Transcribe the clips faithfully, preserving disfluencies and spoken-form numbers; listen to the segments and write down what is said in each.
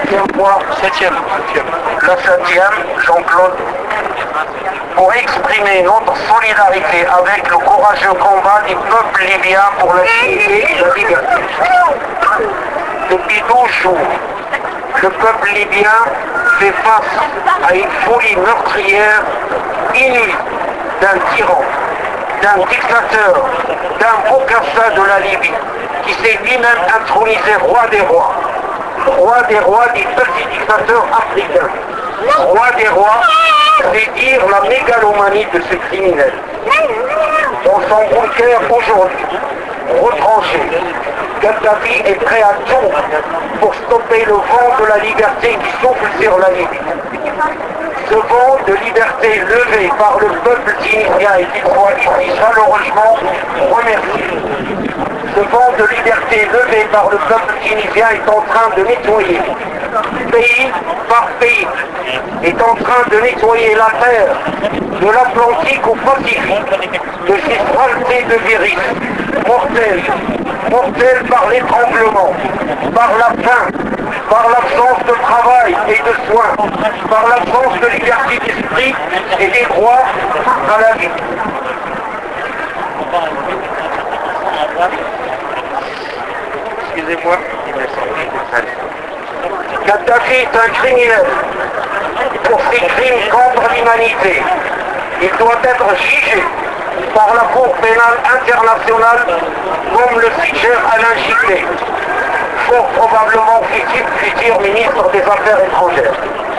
septième fois, Septième. la septième, Jean-Claude, pour exprimer notre solidarité avec le courageux combat du peuple libyen pour la dignité et la liberté. Depuis douze jours, le peuple libyen fait face à une folie meurtrière inouïe d'un tyran, d'un dictateur, d'un Bokassa de la Libye, qui s'est lui-même intronisé roi des rois, roi des rois des petits dictateurs africains. Roi des rois, c'est dire la mégalomanie de ce criminel. Dans son bunker aujourd'hui, retranché, Kadhafi est prêt à tout pour stopper le vent de la liberté qui souffle sur la Libye. Ce vent de liberté levé par le peuple tunisien et qu'il soit ici chaleureusement remercié. Ce vent de liberté levé par le peuple tunisien est en train de nettoyer, pays par pays, est en train de nettoyer la terre, de l'Atlantique au Pacifique, de ces saletés de virus, mortels, mortels par l'étranglement, par la faim, par l'absence de travail et de soins, par l'absence de liberté d'esprit et des droits à la vie. Excusez-moi. Kadhafi est un criminel pour ses crimes contre l'humanité. Il doit être jugé par la Cour pénale internationale comme le suggère Alain Juppé, fort probablement futur, futur ministre des Affaires étrangères.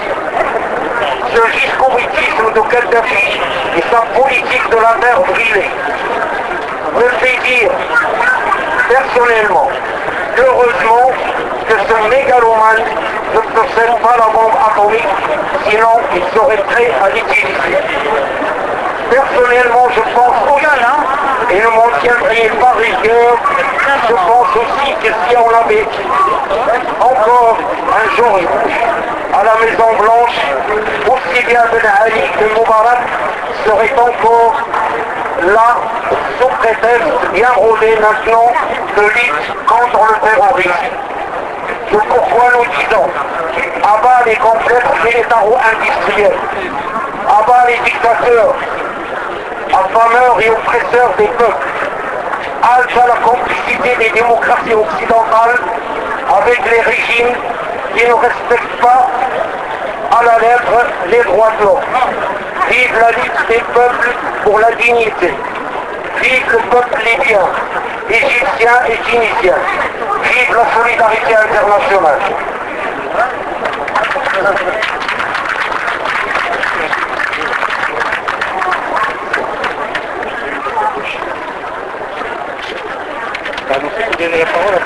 Ce jusqu'au-boutisme de Kadhafi et sa politique de la mer brûlée me fait dire personnellement, heureusement, que ce mégalomane ne possède pas la bombe atomique, sinon il serait prêt à l'utiliser. Personnellement, je pense aussi, et ne m'en tiendrai pas rigueur, je pense aussi que si on avait encore un jour à la Maison Blanche, aussi bien Ben Ali que Moubarak serait encore là, sous prétexte bien rodé maintenant de lutte contre le terrorisme. C'est pourquoi nous disons, à bas les complexes militaro-industriels, à bas les dictateurs, affameurs et oppresseurs des peuples, halte à la complicité des démocraties occidentales avec les régimes qui ne respectent pas à la lettre les droits de l'homme. Vive la lutte des peuples pour la dignité. Vive le peuple libyen, égyptien et tunisien. Vive la solidarité internationale. Vous donnez la parole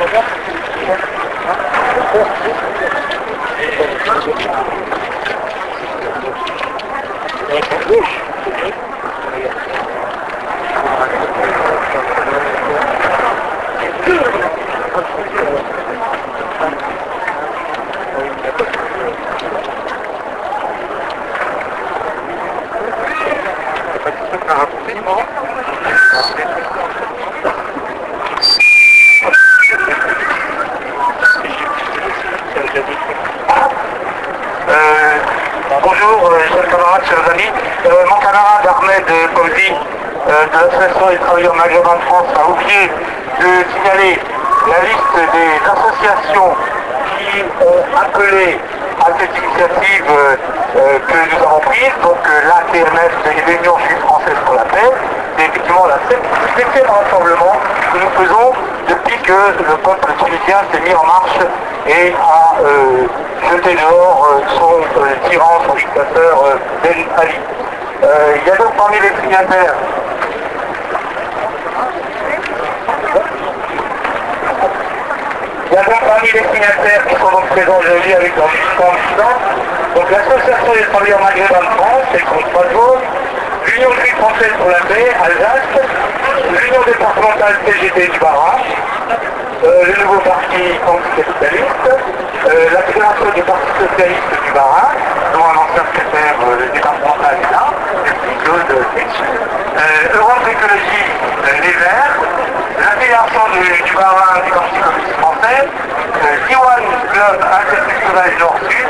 Euh, bonjour, euh, chers camarades, chers amis. Euh, mon camarade Ahmed Komzi euh, de l'Association des travailleurs maghrébins de France a oublié de signaler la liste des associations qui ont appelé à cette initiative euh, euh, que nous avons prise, donc euh, l'A T M F et l'Union française pour la paix. C'est effectivement la septième rassemblement que nous faisons depuis que le peuple tunisien s'est mis en marche et a euh, jeté dehors euh, son euh, tyran, son dictateur euh, Ben Ali. Euh, il y a donc parmi les signataires Il y a donc parmi les signataires qui sont donc présents aujourd'hui avec leur militant militant, donc l'Association des travailleurs maghrébins de France, c'est le Strasbourg, l'Union française pour la paix, Alsace, l'Union départementale C G T du Bas-Rhin, euh, le nouveau parti anticapitaliste, euh, la Fédération des partis socialistes du Bas-Rhin, dont un ancien secrétaire euh, départemental est là, Claude Fitch, euh, Europe Écologie, euh, les Verts, la Fédération du, du Bas-Rhin du Parti communiste français, euh, Diwan Club Intersection culturel nord-sud.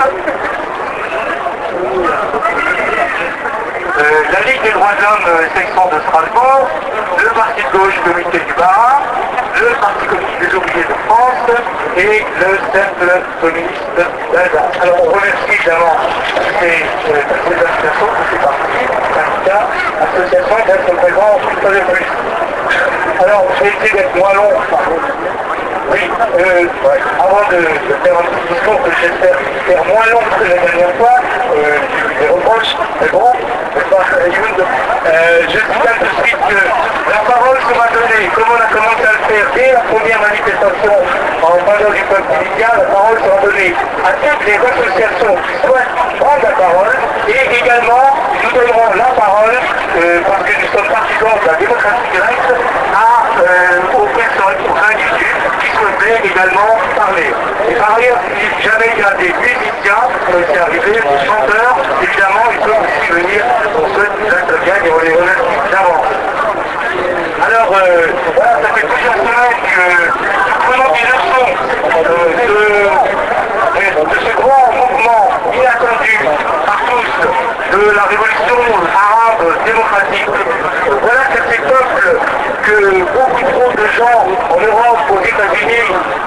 Euh, la Ligue des droits de l'homme, euh, section de Strasbourg, le Parti de gauche, comité du Bas, le Parti communiste des ouvriers de France et le Cercle communiste d'Alsace. Alors on remercie évidemment ces, euh, ces associations, tous ces partis, syndicats, associations d'être présents une fois de plus. Alors je vais essayer d'être moins long. Oui, euh, ouais. Avant de, de faire un petit discours que j'espère faire moins long que la dernière fois, euh, j'ai eu des reproches, mais bon, euh, je signale tout de suite que la parole que m'a donnée, comme on a commencé à le faire dès la première manifestation en faveur du peuple tunisien, la parole sera donnée à toutes les associations qui souhaitent prendre la parole, et également nous donnerons la parole, euh, parce que nous sommes partisans de la démocratie directe, à, euh, aux personnes, aux individus qui souhaitaient également parler. Et par ailleurs, si jamais il y a des musiciens, euh, c'est arrivé, des chanteurs, évidemment, ils peuvent aussi venir pour ceux qui restent bien et on les remercie d'avance. Alors, euh, voilà, ça fait plusieurs semaines que nous prenons des leçons euh, de, de ce grand mouvement inattendu par tous de la révolution arabe démocratique. Voilà que ces peuples que beaucoup trop de gens en Europe, aux États-Unis,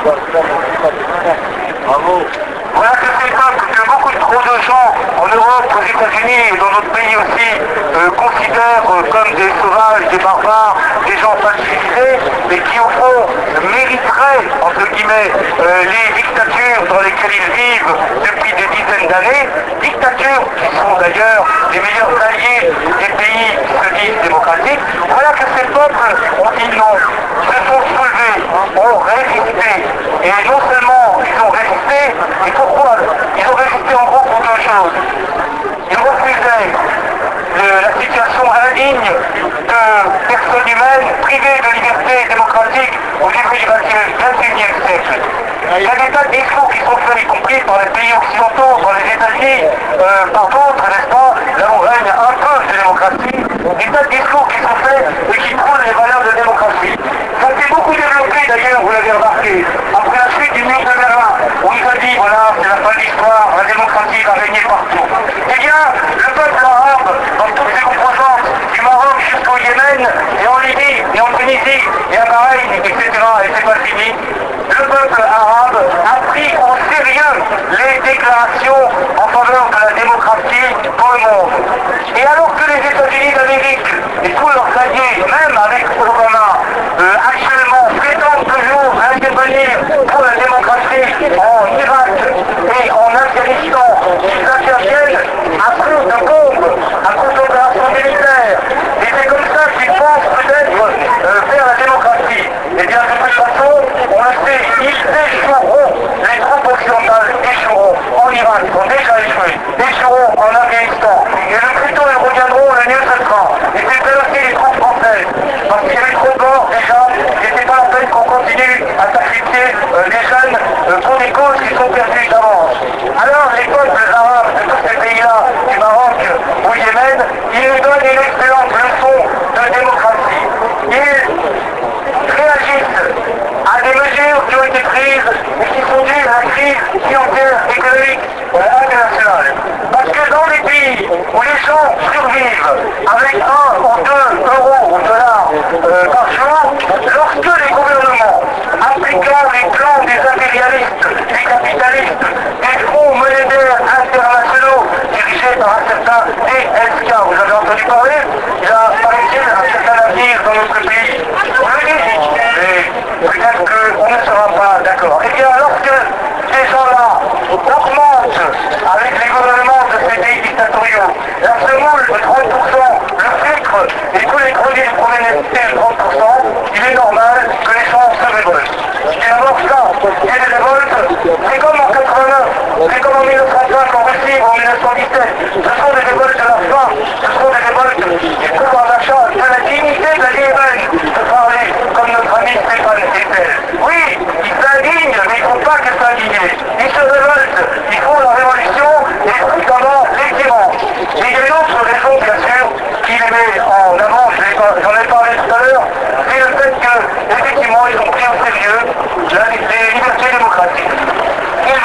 bravo. Voilà que ces peuples que beaucoup trop de gens en Europe, aux États-Unis et dans notre pays aussi euh, considèrent euh, comme des sauvages, des barbares, des gens pas civilisés, et qui au fond mériteraient, entre guillemets, euh, les dictatures dans lesquelles ils vivent depuis des dizaines d'années, dictatures qui sont d'ailleurs les meilleurs alliés des pays qui se disent démocratiques. Voilà que ces peuples ont dit non, se sont soulevés, ont résisté, et non seulement ils ont résisté, mais pourquoi? Ils ont résisté en gros pour deux choses. Ils refusaient le, la situation indigne de personnes humaines privées de liberté démocratique au début du vingt et unième siècle. Il y a des tas de discours qui sont faits, y compris par les pays occidentaux, par les États-Unis, euh, par d'autres, n'est-ce pas, là où règne un peu de démocratie, des tas de discours qui sont faits et qui prônent les valeurs de démocratie. Ça s'est beaucoup développé d'ailleurs, vous l'avez remarqué, après la chute du mur de Berlin, où il a dit, voilà, c'est la fin de l'histoire, la démocratie va régner partout. Eh bien, le peuple arabe, dans toutes ses composantes, du Maroc jusqu'au Yémen, et en Libye, et en Tunisie, et à Bahreïn, et cetera, et c'est pas fini, le peuple arabe a pris au sérieux les déclarations en faveur de la démocratie dans le monde. Et alors que les États-Unis d'Amérique et tous leurs alliés, même avec Obama, euh, actuellement prétendent toujours intervenir pour la démocratie en Irak et en Afghanistan, ils interviennent à coup de bombes, à coup d'opérations militaires. Et c'est comme ça qu'ils pensent peut-être euh, faire la démocratie. Et bien de toute façon, on le sait, ils échoueront, les troupes occidentales échoueront en Irak, ils ont déjà échoué, échoueront en Afghanistan. Et le plus tôt ils reviendront, le mieux ce sera. Et c'est là aussi les troupes françaises, parce qu'il y avait trop de morts déjà, et c'est pas la peine qu'on continue à sacrifier euh, les jeunes euh, pour des causes qui sont perdues d'avance. Alors les peuples arabes de tous ces pays-là, du Maroc au Yémen, ils nous donnent une excellente leçon de démocratie. Ils réagissent à des mesures qui ont été prises et qui sont dues à la crise financière, économique, euh, internationale. Parce que dans les pays où les gens survivent avec un ou deux euros ou dollars euh, par jour, lorsque les gouvernements, appliquant les plans des impérialistes, des capitalistes, des fonds monétaires internationaux dirigés par un certain D S K, vous avez entendu parler, il a, paraît-il, un certain avenir dans notre pays. Vous le dites, mais peut-être qu'on ne sera pas d'accord. Et bien, lorsque ces gens-là augmentent avec les gouvernements de ces pays dictatoriaux la semoule de trente pour cent, le sucre et tous les produits de première nécessité de trente pour cent, il est normal que les gens se révoltent. Et alors ça, il y a des révoltes, c'est comme en quatre-vingt-neuf, c'est comme en mille neuf cent cinq en Russie ou en mille neuf cent dix-sept. Ce sont des révoltes de la faim, ce sont des révoltes du pouvoir d'achat, de la dignité de la vie humaine, de parler comme notre ami Stéphane Eitel. Oui, ils s'indignent, mais ils ne font pas que s'indigner. Ils se révoltent, ils font la révolution, et notamment les tyrans. Mais il y a une autre raison, bien sûr, qui les met en avant, j'en ai parlé tout à l'heure, c'est le fait que, effectivement, ils ont pris au sérieux la, les libertés démocratiques. Ils veulent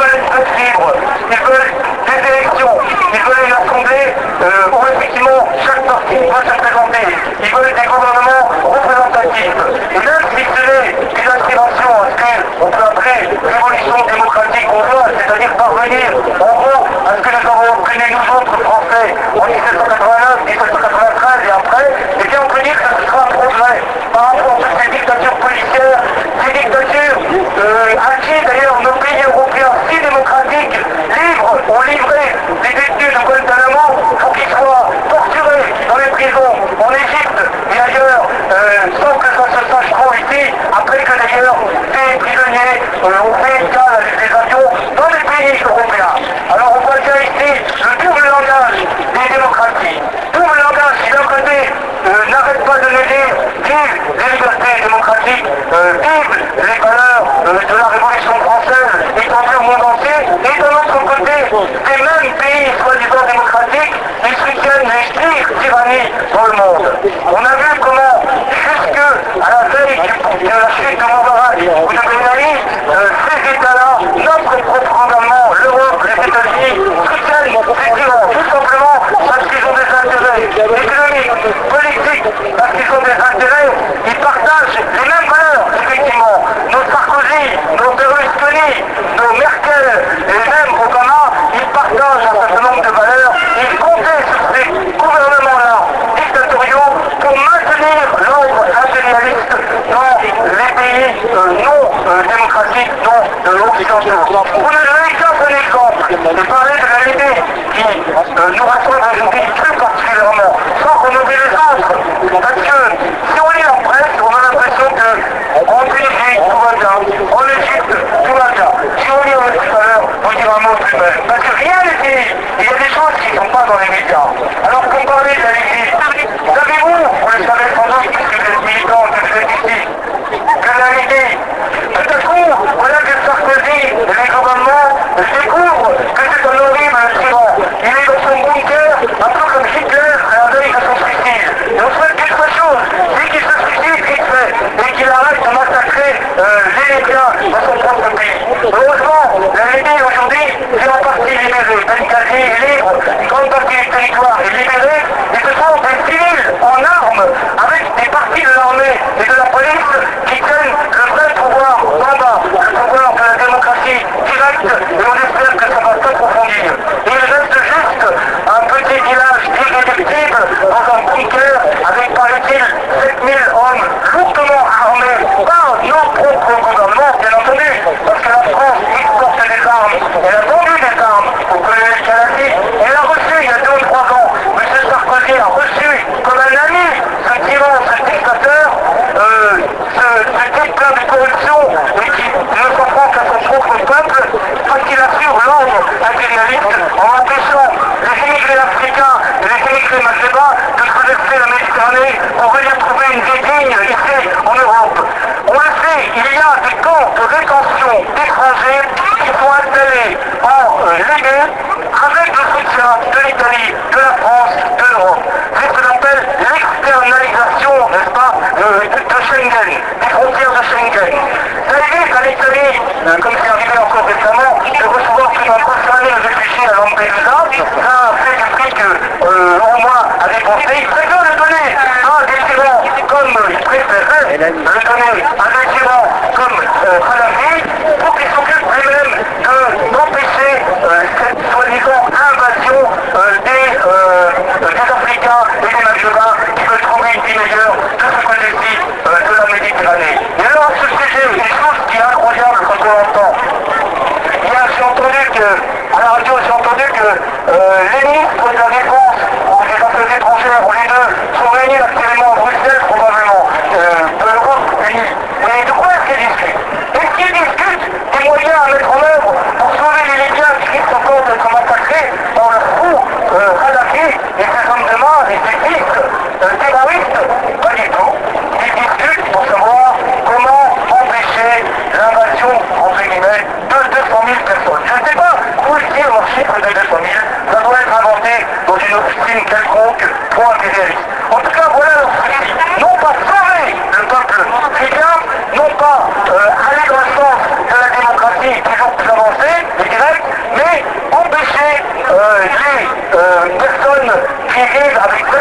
libre, ils veulent des élections, ils veulent une assemblée euh, où effectivement chaque parti va se présenter, ils veulent des gouvernements représentatifs. Et même si ce n'est une aspiration à ce qu'on peut appeler révolution démocratique hongroise, c'est-à-dire parvenir en gros à ce que nous avons obtenu nous autres Français en dix-sept cent quatre-vingt-neuf, dix-sept cent quatre-vingt-treize et après, eh bien on peut dire que ce sera un progrès par rapport à toutes ces dictatures policières, ces dictatures euh, à qui d'ailleurs nos pays européens si démocratiques, libres, ont livré des détenus de Guantanamo pour qu'ils soient torturés dans les prisons en Égypte et ailleurs, euh, sans que ça se sache trop ici, après que d'ailleurs des prisonniers euh, ont fait escale avec des avions dans les pays européens. Alors on voit bien ici le double langage des démocraties. Double langage qui d'un côté euh, n'arrête pas de nous dire vive les libertés démocratiques, euh, vive les valeurs euh, de la Révolution française étendues au monde entier, et de l'autre côté, ces mêmes pays soi-disant démocratiques, ils soutiennent les pires tyrannies dans le monde. On a vu comment, jusque à la veille de la chute de Moubarak ou de Ben Ali, euh, ces États-là, notre propre gouvernement, l'Europe, les États-Unis, soutiennent ces tyrans, tout simplement parce qu'ils ont des intérêts économiques, politiques, parce qu'ils ont des intérêts, ils partagent les mêmes valeurs, effectivement. Nos Sarkozy, nos Berlusconi, nos Merkel et même Obama, ils partagent un certain nombre de valeurs, ils comptaient sur ces gouvernements-là dictatoriaux pour maintenir l'ordre impérialiste dans les pays euh, non euh, démocratiques, non euh, occidentaux. Vous ne donnez qu'un seul exemple, de parler de la Libye qui euh, nous rassemble aujourd'hui plus particulièrement, sans qu'on oublie les autres. Parce que si on lit la presse, on a l'impression qu'en Tunisie, tout va bien, en Égypte, tout va bien. Si on lit tout à l'heure, on dira un mot plus belle. Parce que rien n'est dit. Il y a des choses qui ne sont pas dans les médias. Alors qu'on parlait de la Libye, savez-vous, vous le savez sans doute, puisque vous êtes militant, que vous êtes ici, que la Libye, tout à coup, voilà que Sarkozy et les gouvernements découvrent que c'est un horrible tyran. Il est dans son bunker, un peu comme Hitler à la veille de son suicide. Et on souhaite quelque chose, c'est qu'il se suicide vite fait, et qu'il arrête de massacrer euh, les Libyens dans son propre pays. Heureusement, la Libye aujourd'hui est en partie libérée. Benghazi est libre, une grande partie du territoire est libérée, et ce sont des civils en armes, avec des parties de l'armée et de la police qui tiennent le vrai pouvoir en bas, le pouvoir de la démocratie directe, et on espère que ça va s'approfondir. Il reste juste un petit village irréductible dans un bunker avec, paraît-il, sept mille hommes lourdement armés par nos propres gouvernements, bien entendu, parce que la France exporte des armes, elle a vendu des armes au colonel Kadhafi, elle a reçu il y a deux ou trois ans, M. Sarkozy a reçu comme un ami ce tyran, ce dictateur, euh, ce, ce type plein de corruption et qui ne comprend qu'à son propre peuple parce qu'il assure l'ordre impérialiste en empêchant les immigrés africains et les immigrés maghrébins de traverser la Méditerranée pour venir trouver une vie digne ici en Europe. On le sait, il y a des camps de rétention d'étrangers qui sont installés en euh, Libye avec le soutien de l'Italie, de la France, de l'Europe. C'est ce qu'on appelle l'externalisation, n'est-ce pas, de, de Schengen, des frontières de Schengen. Ça évite à l'Italie, euh, comme c'est arrivé encore récemment, de recevoir plus d'un concerné de réfugiés à Lampedusa. Ça a fait du fric euh, au moins à dépenser. Il préfère le donner à des tyrans comme il préférait le donner à des tyrans comme euh, Kadhafi pour qu'ils s'occupent lui-même d'empêcher euh, cette soi-disant invasion euh, des, euh, des Africains et des Maghrébins qui veulent trouver une vie meilleure de ce côté-ci euh, de la Méditerranée. Et alors à ce sujet, une chose qui est incroyable quand on l'entend, j'ai entendu que, à la radio, j'ai entendu que euh, les ministres de la Défense ou des Affaires étrangères, ou les deux, sont réunis actuellement à Bruxelles, probablement, euh, de l'Europe unie. Mais de quoi est-ce qu'ils discutent? Est-ce qu'ils discutent des moyens à mettre en œuvre pour sauver les Libyens qui risquent encore d'être massacrés dans le fou euh, Kadhafi et ses hommes de main et ses fils euh, terroristes? Pas du tout. Ils discutent pour savoir comment empêcher l'invasion, entre guillemets, de deux cent mille personnes. Je ne sais pas où est-il mon chiffre de deux cent mille, ça doit être inventé dans une autre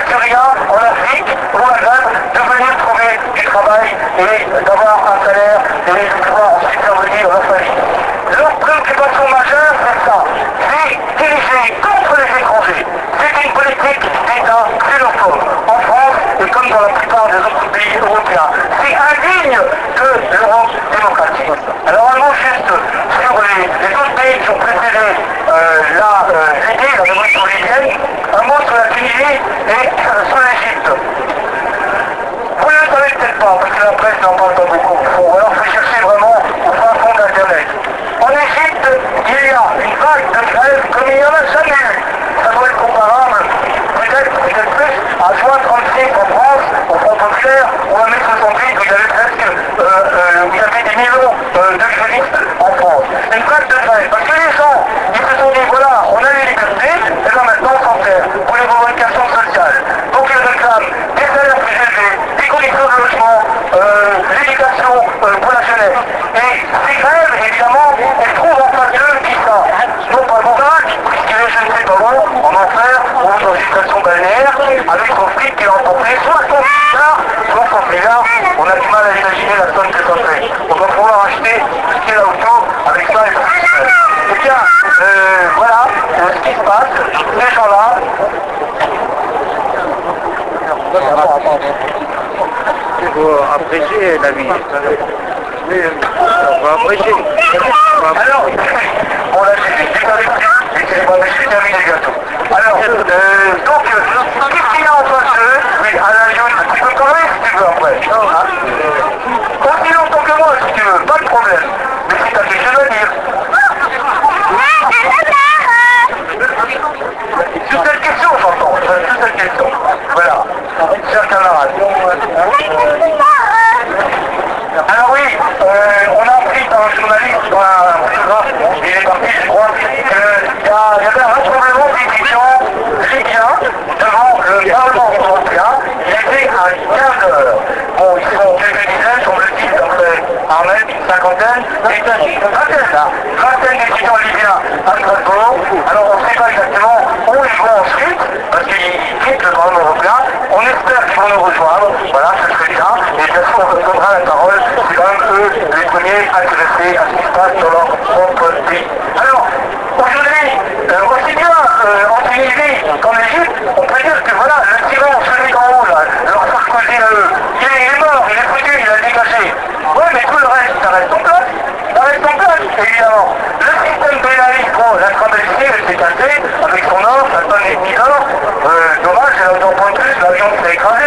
Syriens en Afrique, au Maghreb, de venir trouver du travail et d'avoir un salaire et de pouvoir ensuite faire venir leur famille. Leur préoccupation majeure, c'est ça. C'est diriger contre les étrangers. C'est une politique d'État xénophobe en France et comme dans la plupart des autres pays européens. C'est indigne de l'Europe démocratique. Alors un mot juste sur les, les autres pays qui ont précédé euh, la euh, Libye, la révolution libyenne, un mot sur la Tunisie et euh, sur l'Égypte. Vous ne le savez peut-être pas, parce que la presse n'en parle pas beaucoup, ou alors il faut chercher vraiment au fin fond d'Internet. En Égypte, il y a une vague de grève comme il n'y en a jamais eu. Ça doit être comparable, peut-être, peut-être plus, à juin trente-six en France, au Front populaire, ou à mai soixante-huit, où il y avait presque, euh, euh, où il y avait des millions euh, de grévistes en France. Une vague de grève, parce que les gens, ils se sont dit, voilà, on a les libertés, et là maintenant on s'en sert pour les revendications sociales. Donc ils réclament des salaires plus élevés, des conditions de logement, euh, l'éducation euh, pour la jeunesse. Et ces grèves, évidemment, elles trouvent en face d'eux qui ça, non pas Moubarak, puisqu'il est je ne sais pas où, en enfer, ou dans une station balnéaire, avec son fric qui a emporté soixante milliards, soixante milliards, on a du mal à imaginer la somme que ça fait. On va pouvoir acheter tout ce qui est là autour, avec ça et plus. Eh bien, euh, voilà euh, ce qui se passe, ces gens-là. Il faut apprécier la vie. On va apprécier. Alors, bon là j'ai pas vu, mais bon, je suis terminé bientôt. Alors, euh, donc, qu'est-ce qu'il y a en face d'eux? Oui, Alain Youn, tu peux parler si tu veux après. Hein? Aussi longtemps que moi si tu veux, pas de problème. Mais c'est ta question à dire. Sur cette question, j'entends. Sur cette question. Voilà. Chers camarades. Alors oui, euh, on a appris par un journaliste, par un photographe, il est parti je crois, qu'il y, y avait un rassemblement d'étudiants libyens devant le Parlement européen. Il était à quinze heures. Bon, ils sont quelques dizaines, semble-t-il, d'après Ahmed, une cinquantaine, et une vingtaine, là, vingtaine d'étudiants libyens à Strasbourg. Alors on ne sait pas exactement où ils vont ensuite, parce qu'ils quittent le Parlement européen. On espère qu'ils vont nous rejoindre, voilà, ce serait bien, et bien sûr on donnera la parole. C'est quand même eux les premiers intéressés à ce qui se passe dans leur propre pays. Alors, aujourd'hui, euh, aussi bien euh, en Tunisie qu'en Égypte, on peut dire que voilà, le tyran, celui d'en haut, là, leur Sarkozy à eux, il est, il est mort, il est foutu, il a dégagé. Oui, mais tout le reste, ça reste en place. Ça reste en place, évidemment. Le système pénaliste, bon, la Trabelsi, elle s'est cassée avec son or, sa tonne et demi d'or. Euh, dommage, elle a autant point de plus, l'avion s'est écrasé.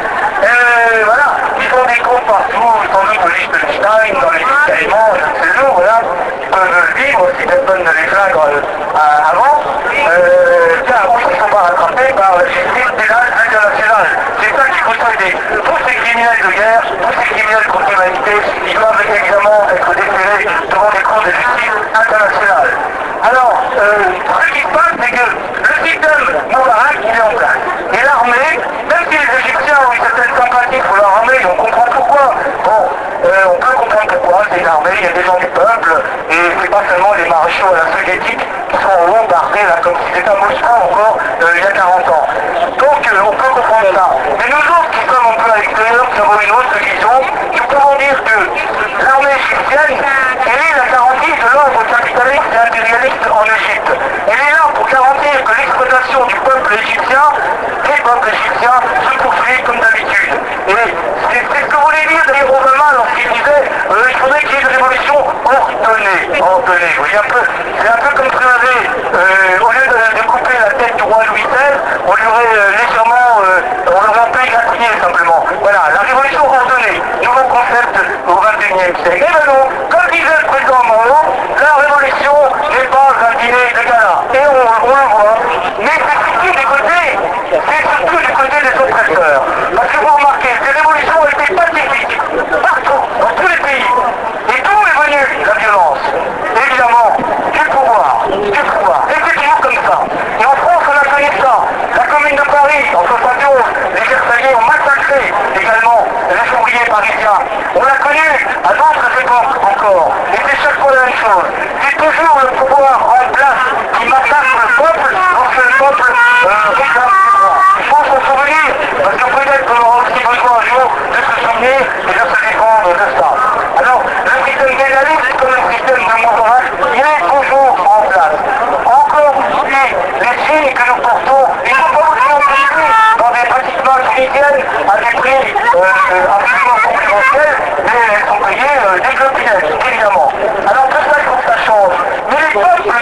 Euh, voilà, ils font des comptes partout, sans doute au Liechtenstein, dans les éléments, je ne sais où, voilà, ils peuvent le vivre si personne ne les flingue euh, avant. Euh, tiens, oui, ils ne sont pas rattrapés par la justice pénale internationale. C'est ça qu'il faut souhaiter. Tous ces criminels de guerre, tous ces criminels contre l'humanité, ils doivent évidemment être déférés devant des cours de justice internationale. Alors, euh, ce qui se passe, c'est que le système Moubarak, il est en place. Et l'armée, même si les Égyptiens ont une certaine sympathie pour leur armée, on comprend pourquoi. Bon, euh, on peut comprendre pourquoi, c'est une armée, il y a des gens du peuple, et c'est pas seulement les maréchaux à la soviétique qui sont en haut, bardés, là, comme si c'était à Moscou encore euh, il y a quarante ans. Donc, euh, on peut comprendre ça. Mais nous autres qui sommes un peu à l'extérieur, qui avons une autre vision, nous pouvons dire que l'armée égyptienne, elle est la garantie de l'ordre capitaliste et impérialiste en Égypte. Elle est là pour garantir que l'exploitation du peuple égyptien, des peuples égyptiens, se poursuit comme d'habitude. Et c'est ce que voulait dire d'ailleurs Obama lorsqu'il disait euh, il faudrait qu'il y ait une révolution ordonnée. Ordonnée, oui, un peu. C'est un peu comme si on avait, euh, au lieu de, de couper la tête du roi Louis seize, on lui aurait euh, légèrement, euh, on l'aurait un peu égratigné simplement. Voilà, la révolution ordonnée, nouveau concept au vingt et unième siècle. Et ben non, comme disait le président Monroe, la révolution n'est pas un dîner de gala. Et on, on le voit. Mais c'est surtout du côté, c'est surtout du côté des oppresseurs. Parce que vous remarquez, ces révolutions ont été pacifiques, partout, dans tous les pays. Et d'où est venue la violence? Évidemment, du pouvoir, du pouvoir. Et c'est toujours comme ça. Et en France, on a connu ça. La Commune de Paris, en soixante et onze, les Versaillais ont massacré également les ouvriers parisiens. On l'a connu à d'autres époques encore. Et c'est chaque fois la même chose. C'est toujours le pouvoir en place qui massacre le peuple lorsque le peuple euh, réclame ses droits. Il faut s'en souvenir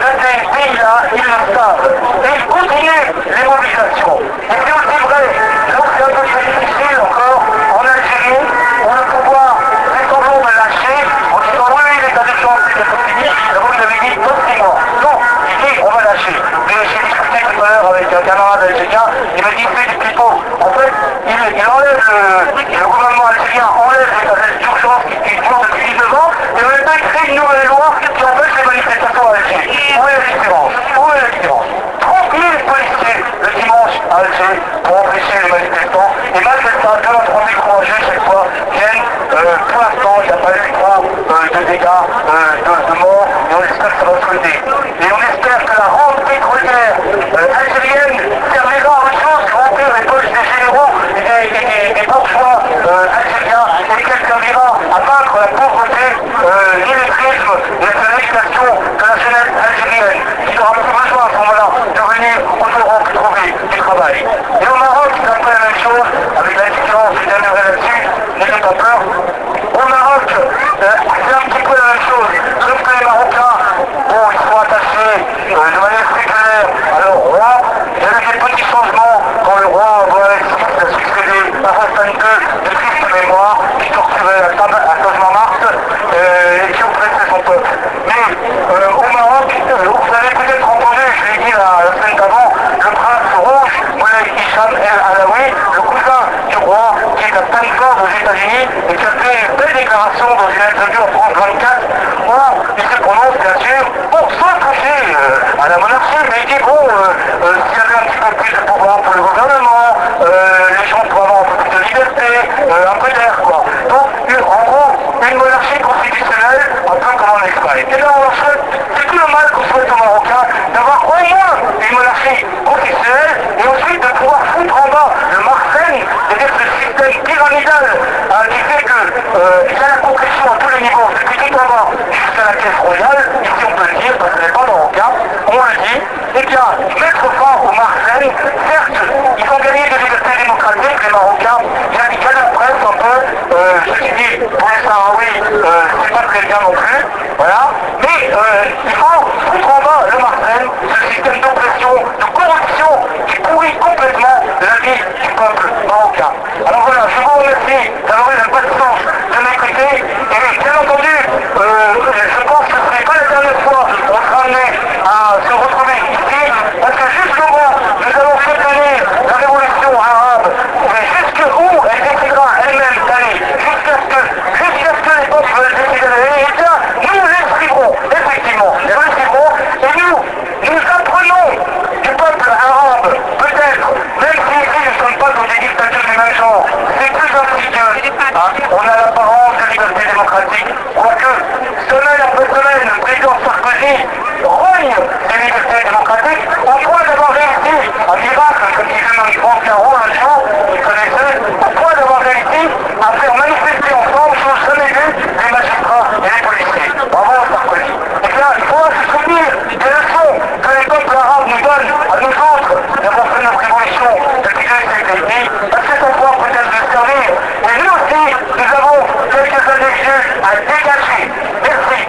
ces pays-là, ils le savent. Et ils continuent les mobilisations. Et c'est aussi vrai, là où c'est un peu plus difficile encore, en Algérie, où le pouvoir fait semblant de lâcher, en disant oui, oui, l'état d'urgence, c'est bientôt fini, et vous l'avez dit, non, c'est mort. Non, il dit, on va lâcher. Et j'ai discuté tout à l'heure avec un camarade algérien, il m'a dit, c'est du pipeau. En fait, il, il enlève le, le gouvernement algérien enlève l'état d'urgence qui dure depuis dix-neuf ans, et en même temps, il crée une nouvelle loi qui empêche les manifestations à Alger. Où est la différence? Où est la différence? trente mille policiers le dimanche à Alger pour empêcher les manifestants, et malgré ça, deux à trois mille courageux chaque fois viennent. Euh, pour l'instant, il n'y a pas eu trop euh, de dégâts, euh, de, de morts, et on espère que ça va se souhaiter. Et on espère que la rente pétrolière euh, algérienne servira à autre chose que remplir les poches des généraux et des, et des, des bourgeois euh, algériens, et qu'elle servira à vaincre la pauvreté, euh, l'illettrisme et la ségrégation de la jeunesse algérienne, qui n'aura plus besoin à ce moment-là de venir en Europe trouver du travail. Et au Maroc, c'est un peu la même chose, avec la différence, je viendrai là-dessus, n'ayez pas peur. Au Maroc, euh, c'est un petit peu la même chose, sauf que les Marocains, bon, ils sont attachés euh, de manière séculaire à leur roi. Il y a eu des petits changements quand le roi a succédé à Hassan deux de triste mémoire, qui torturait à Taj Montmartre euh, et qui oppressait son peuple. Mais euh, au Maroc, euh, vous avez peut-être entendu, je l'ai dit la, la semaine d'avant, le prince rouge, Moulay Hicham El Alaoui, le cousin du roi, qui est à Stanford aux États-Unis et qui a fait une belle déclaration dans une interview en France vingt-quatre où il se prononce bien sûr pour s'attacher euh, à la monarchie, mais il dit bon, euh, euh, s'il y avait un petit peu plus de pouvoir pour le gouvernement, euh, les gens pourraient avoir un peu plus de liberté, euh, un peu d'air quoi. Donc une, en gros, une monarchie constitutionnelle, un peu comme en Espagne. Et là on souhaite, c'est tout le mal qu'on souhaite aux Marocains, d'avoir au moins une monarchie constitutionnelle et ensuite de pouvoir foutre en bas le Marseille, c'est-à-dire ce système pyramidal hein, qui fait que euh, il y a la concrétion à tous les niveaux, depuis tout en bas jusqu'à la caisse royale, ici on peut le dire parce que ce n'est pas marocain, on le dit, et bien mettre fin au Marseille, certes, ils ont gagné de liberté démocratique, les Marocains, il y a des cas de presse un peu, euh, je suis dit, pour les Sahraouis, euh, c'est pas très bien non plus, voilà, mais euh, il faut foutre en bas le Marseille, ce système d'oppression, de corruption qui pourrit complètement la vie du peuple marocain. Alors voilà, je vous remercie d'avoir eu la patience de m'écouter, et bien entendu, euh, je pense que ce n'est pas la dernière fois qu'on sera amené à se retrouver ici, parce que jusqu'au moment où nous allons soutenir la révolution arabe, mais jusqu'où elle décidera elle-même d'aller, jusqu'à ce que, jusqu'à ce que les peuples veulent décider d'aller, et bien, nous les suivrons, effectivement, nous les suivrons, et nous, nous apprenons du peuple arabe, peut-être, même si ici nous ne sommes pas dans des dictatures du même genre, c'est plus insidieux, hein, on a l'apparence de liberté démocratique, quoique, semaine après semaine, le président Sarkozy rogne les libertés démocratiques, au point d'avoir réussi, un miracle, comme disait Marie-France Caro un jour, vous connaissez, au point d'avoir réussi à faire manifester ensemble, chose jamais vue, les magistrats et les policiers. Bravo Sarkozy. Et bien, il faut se souvenir des leçons que les peuples arabes nous donnent à nous autres d'avoir fait notre révolution depuis deux siècles et demi, à cet endroit peut-être de servir. Et nous aussi, nous avons quelques adjectifs à dégager. Merci.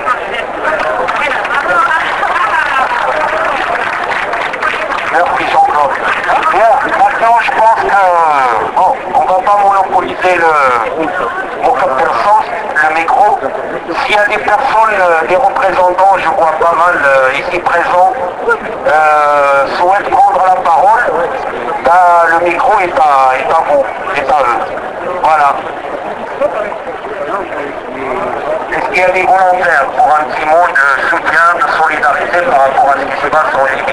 Merci Jean-Claude. Bien, maintenant je pense que, bon, on ne va pas monopoliser le, mon capteur sens, le micro. S'il y a des personnes, des représentants, je vois pas mal euh, ici présents, euh, souhaitent prendre la parole, ben, le micro est à, est à vous, est à eux. Voilà. Est-ce qu'il y a des volontaires pour un petit mot de soutien, de solidarité par rapport à ce qui se passe en Libye?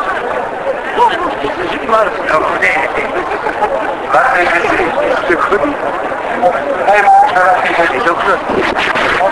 Bah, c'est juste. C'est bon, de la C G D.